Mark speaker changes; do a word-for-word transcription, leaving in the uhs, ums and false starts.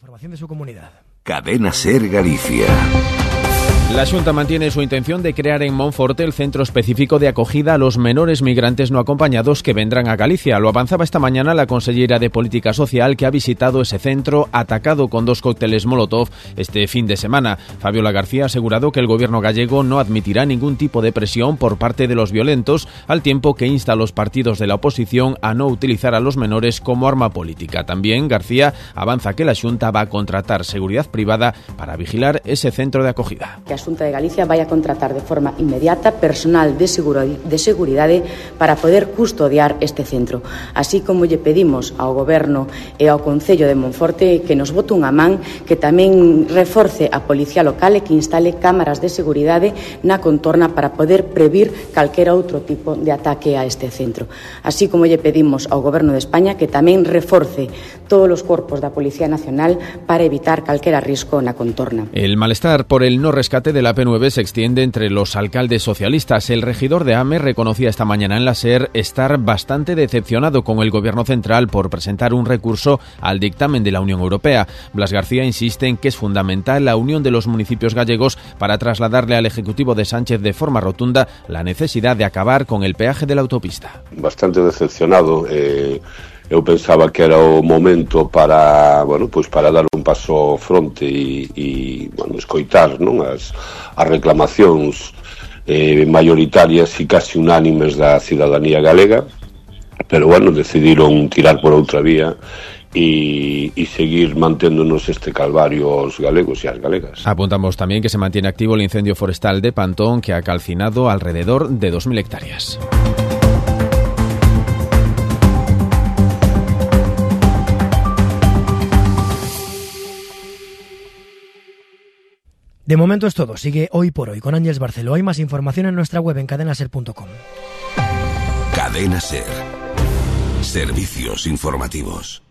Speaker 1: información de su comunidad.
Speaker 2: Cadena Ser Galicia.
Speaker 3: La Xunta mantiene su intención de crear en Monforte el centro específico de acogida a los menores migrantes no acompañados que vendrán a Galicia. Lo avanzaba esta mañana la consellera de Política Social, que ha visitado ese centro atacado con dos cócteles Molotov este fin de semana. Fabiola García ha asegurado que el gobierno gallego no admitirá ningún tipo de presión por parte de los violentos, al tiempo que insta a los partidos de la oposición a no utilizar a los menores como arma política. También García avanza que la Xunta va a contratar seguridad privada para vigilar ese centro de acogida.
Speaker 4: Que a Xunta de Galicia vai a contratar de forma inmediata personal de, seguro, de seguridade para poder custodiar este centro. Así como lle pedimos ao Goberno e ao Concello de Monforte que nos bote unha man, que tamén reforce a Policía Local e que instale cámaras de seguridade na contorna para poder previr calquera outro tipo de ataque a este centro. Así como lle pedimos ao Goberno de España que tamén reforce todos os corpos da Policía Nacional para evitar calquera risco na contorna.
Speaker 3: El malestar por el no rescate de la P nueve se extiende entre los alcaldes socialistas. El regidor de Ames reconocía esta mañana en la SER estar bastante decepcionado con el gobierno central por presentar un recurso al dictamen de la Unión Europea. Blas García insiste en que es fundamental la unión de los municipios gallegos para trasladarle al Ejecutivo de Sánchez de forma rotunda la necesidad de acabar con el peaje de la autopista.
Speaker 5: Bastante decepcionado. Eh... Eu pensaba que era o momento para, bueno, pois para dar un paso fronte e, e bueno, escoitar, non, as, as reclamacións eh, maioritarias e casi unánimes da cidadanía galega, pero bueno, decidiron tirar por outra vía y, y seguir manténdonos este calvario os galegos e as galegas.
Speaker 3: Apuntamos también que se mantiene activo el incendio forestal de Pantón, que ha calcinado alrededor de dos mil hectáreas.
Speaker 1: De momento es todo. Sigue Hoy por Hoy con Ángeles Barceló. Hay más información en nuestra web en cadena ser punto com.
Speaker 2: Cadena Ser. Servicios informativos.